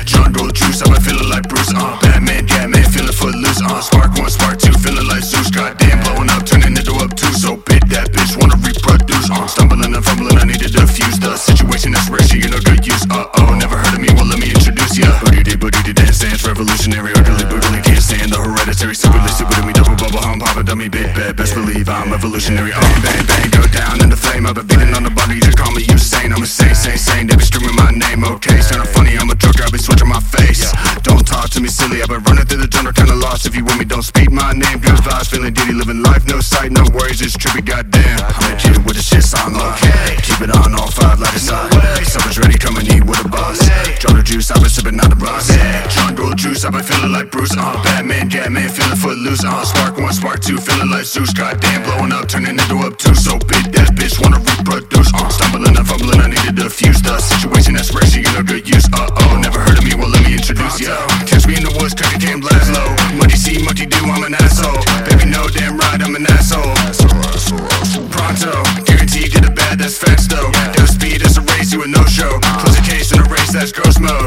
jungle juice, I've been feeling like Bruce, Batman, Catman, feeling footloose, spark one, spark two, feeling like Zeus, goddamn, blowing up, turning into up two, so big that bitch wanna reproduce, stumbling and fumbling, I need to defuse the situation that's rare, she ain't no good use, never heard of me, well let me introduce ya, booty did dance, dance, revolutionary, ugly, brutally, can't stand the hereditary, super listed with me, double bubble, hum, pop a dummy, big bad, best believe I'm evolutionary, bang, bang, go down in the flame, I've been beating on the body, you just call me insane, I'm insane, sane, they be streaming my name, okay, sounding funny, I'm a joker, I be switching my face, don't talk to me silly, I've been running through the jungle, kinda lost, if you with me, don't speak my name, good vibes, feeling diddy, living life, no sight, no worries, it's trippy, goddamn, I'm a kid with the shit song, okay, keep it on, all five, light it side, supper's ready, come and eat with a boss, jungle juice, I've been sipping out the boss, jungle juice, I've been feeling like Bruce, Batman, Catman, feeling footloose, spark one, spark two, feeling like Zeus, goddamn, blowing up, turning into up two, so big that bitch wanna reproduce, stumbling and fumbling, I need to defuse the situation that's rare, she ain't no good use, never heard of me, well let me introduce ya, catch me in the woods, cooking can't blast low, monkey see, monkey do, I'm an asshole, baby no damn right, I'm an asshole, pronto, guaranteed get a bad, that's facts though, no speed, it's a race, you a no-show, close the case in a race, that's ghost mode,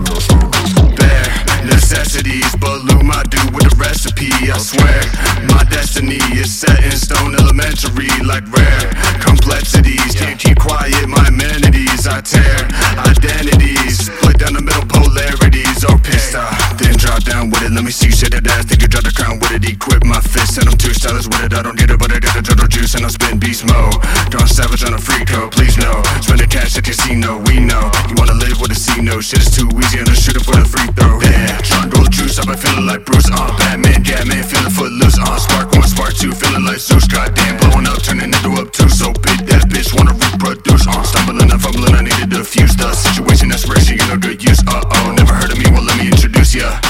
bare necessities, Baloo my dude with a recipe, I swear, my destiny is set in stone, elementary, like rare complexities, can't keep quiet, my amenities, I tear identities, split down the middle, polarities, pissed then drop down with it, let me see you shit that ass, think you drop the crown with it, equip my fist, and I'm too stylish with it, I don't get it, but I got the jungle juice, and I'm spitting beast mode, gone savage on a free code, please no, spending cash at casino, we know, you wanna live with a C-no, shit is too easy, and I'm shooting for the free throw, jungle juice, I've been feeling like Bruce, Batman, Catman, feeling footloose, spark one, spark two, feeling like Zeus, goddamn, blowing up, turning into up two, so big that bitch wanna reproduce, stumbling and fumbling, I need to defuse the situation that's rare, she ain't no good use, never heard of me, well let me introduce ya.